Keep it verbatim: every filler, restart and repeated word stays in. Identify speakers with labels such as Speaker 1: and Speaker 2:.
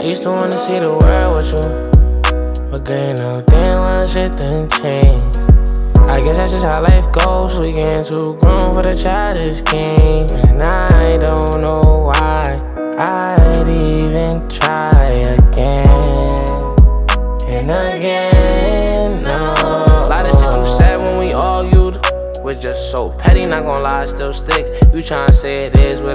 Speaker 1: used to wanna see the world with you, but girl, you know, damn well shit done changed. I guess that's just how life goes. We getting too grown for the childish games, and I don't know why I'd even try again and again. No, a lot of shit you said when we argued was just so petty. Not gonna lie, still stick. You tryna say it is what